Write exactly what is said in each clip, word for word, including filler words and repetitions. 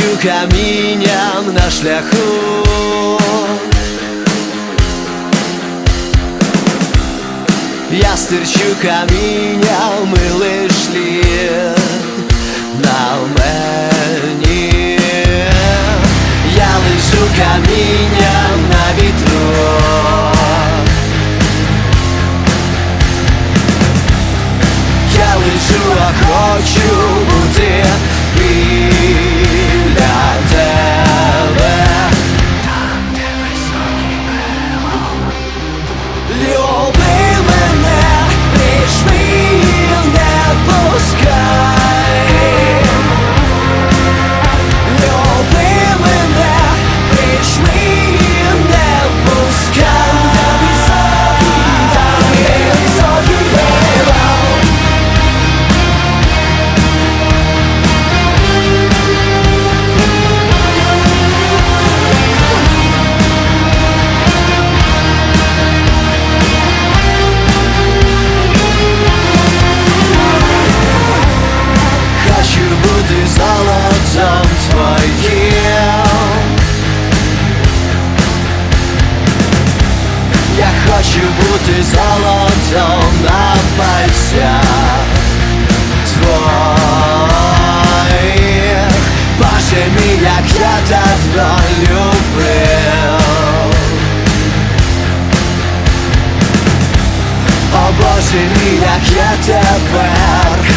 стирчу камінням на шляху. Я стирчу камінням і лиш слід на мені. Я лежу камінням на вітру. Я лежу, а хочу бути біля тебе. Там, де високий берег. Люби мене, прижми і не пускай. Люби мене, прижми і не пускай. Там, де високий, там, де високий берег. Золотом твоїм я хочу бути золотом на пальцях твоїх. Боже мій, як я давно любив. О Боже мій, як я тепер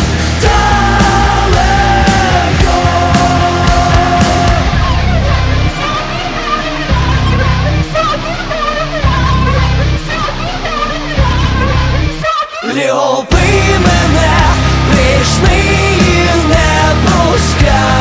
люби мене, прижми і не пускай.